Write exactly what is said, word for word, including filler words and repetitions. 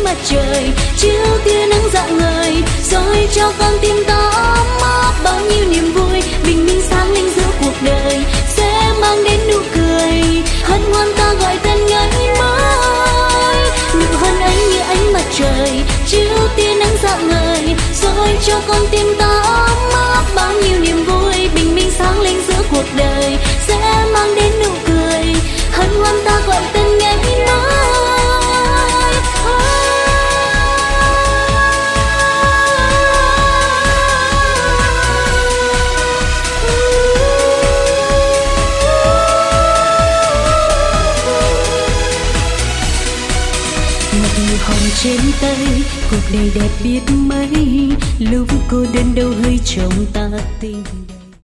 mặt trời chiếu tia nắng rạng ngời, rồi cho con tim ta ấm áp bao nhiêu niềm vui. Bình minh sáng lên giữa cuộc đời sẽ mang đến nụ cười, hân hoan ta gọi tên ngày mới. Nụ hôn ấy như ánh mặt trời chiếu tia nắng rạng ngời, rồi cho con tim ta ấm áp bao nhiêu niềm vui. Bình minh sáng lên giữa cuộc đời sẽ mang đến nụ cười, hân hoan ta gọi tên ngày mới. Hồng trên tay, cuộc đời đẹp biết mấy, lúc cô đơn đâu hơi trong ta tình.